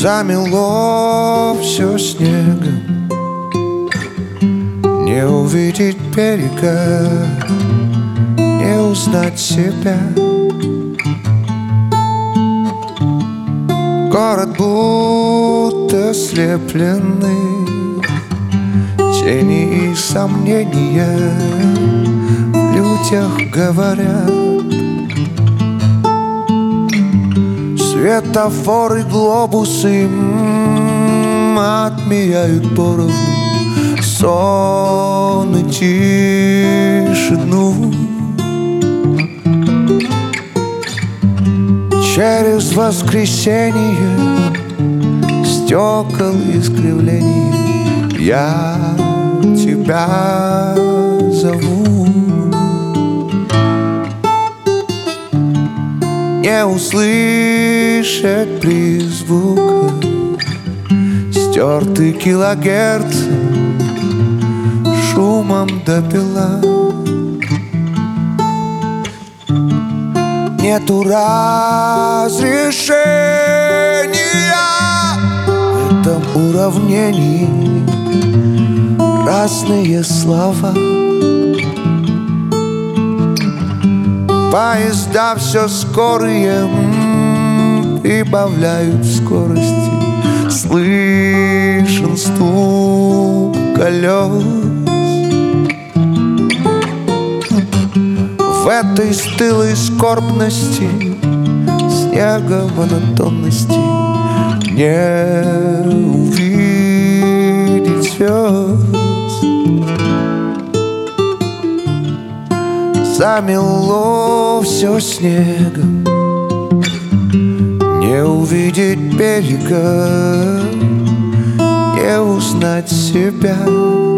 Замело все снегом, не увидеть берега, не узнать себя. Город будто слепленный, тени и сомнения в людях говорят. Светофоры, глобусы отмеряют поровну сон и тишину. Через воскресенье стекол искривлений я тебя зову. Не услышать призвука, стертый килогерц шумом допила. Нету разрешения в этом уравнении, разные слова. Поезда все скорые прибавляют скорости, слышен стук колес. В этой стылой скорбности, снега монотонности не увидеть звезд. Замело все снегом, не увидеть берега, не узнать себя.